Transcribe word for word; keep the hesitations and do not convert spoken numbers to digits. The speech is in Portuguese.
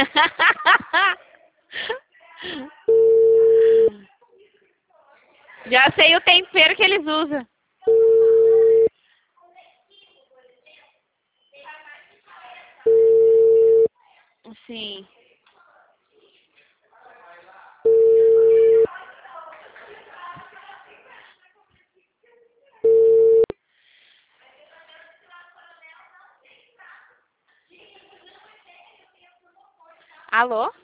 Já sei o tempero que eles usam. Sim. Alô?